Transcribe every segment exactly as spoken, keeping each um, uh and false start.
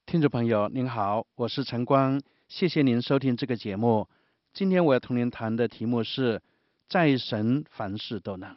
听众朋友您好，我是陈光，谢谢您收听这个节目。今天我要同您谈的题目是在神凡事都能。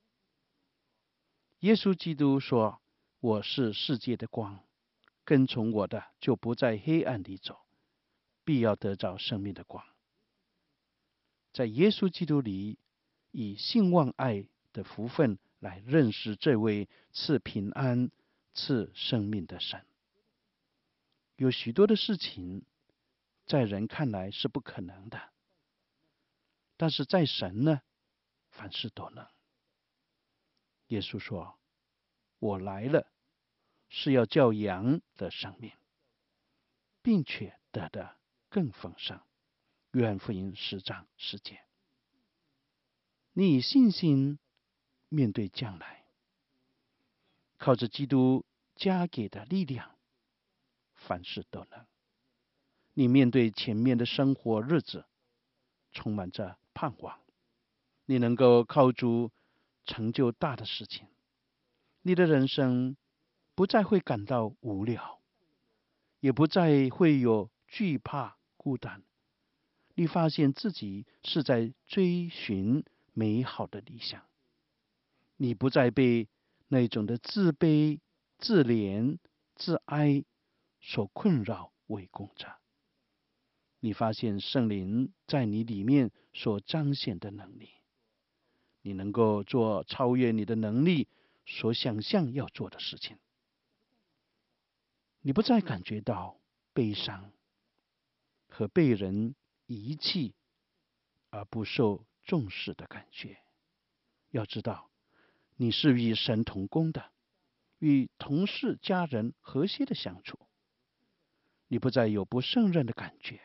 耶稣基督说，我是世界的光，跟从我的就不在黑暗里走，必要得着生命的光。在耶稣基督里，以信望爱的福分来认识这位赐平安赐生命的神。有许多的事情在人看来是不可能的，但是在神呢，凡事都能。耶稣说，我来了是要叫羊得生命，并且得的更丰盛。约翰福音十章十节。你以信心面对将来，靠着基督加给的力量，凡事都能。你面对前面的生活日子，充满着盼望，你能够靠主成就大的事情，你的人生不再会感到无聊，也不再会有惧怕孤单。你发现自己是在追寻美好的理想，你不再被那种的自卑、自怜、自哀所困扰围攻着。你发现圣灵在你里面所彰显的能力，你能够做超越你的能力所想象要做的事情。你不再感觉到悲伤和被人遗弃而不受重视的感觉。要知道，你是与神同工的，与同事、家人和谐的相处。你不再有不胜任的感觉，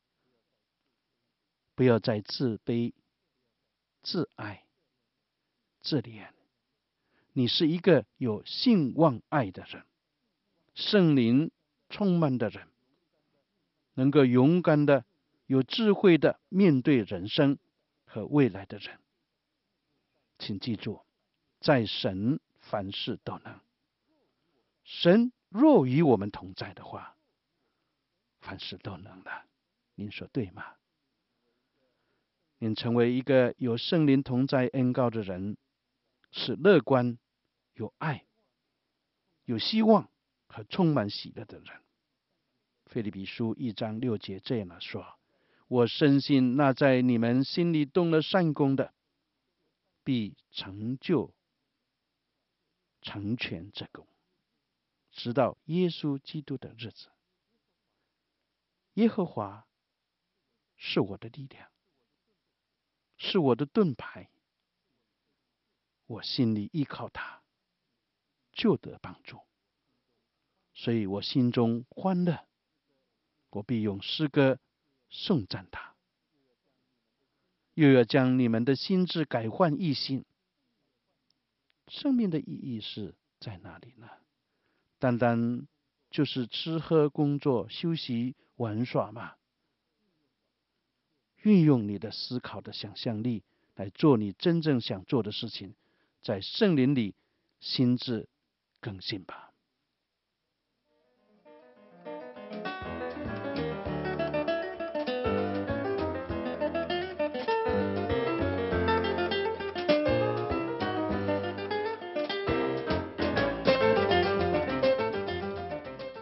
不要再自卑、自爱、自怜。你是一个有信望爱的人，圣灵充满的人，能够勇敢的、有智慧的面对人生和未来的人。请记住，在神凡事都能。神若与我们同在的话，凡事都能的。您说对吗？您成为一个有圣灵同在恩膏的人，是乐观、有爱、有希望和充满喜乐的人。腓立比书一章六节这样说，我深信那在你们心里动了善功的，必成就成全这功，直到耶稣基督的日子。耶和华是我的力量，是我的盾牌，我心里依靠他，就得帮助。所以我心中欢乐，我必用诗歌颂赞他。又要将你们的心志改换一新。生命的意义是在哪里呢？单单就是吃喝工作休息玩耍吗？运用你的思考的想象力来做你真正想做的事情，在圣灵里心智更新吧。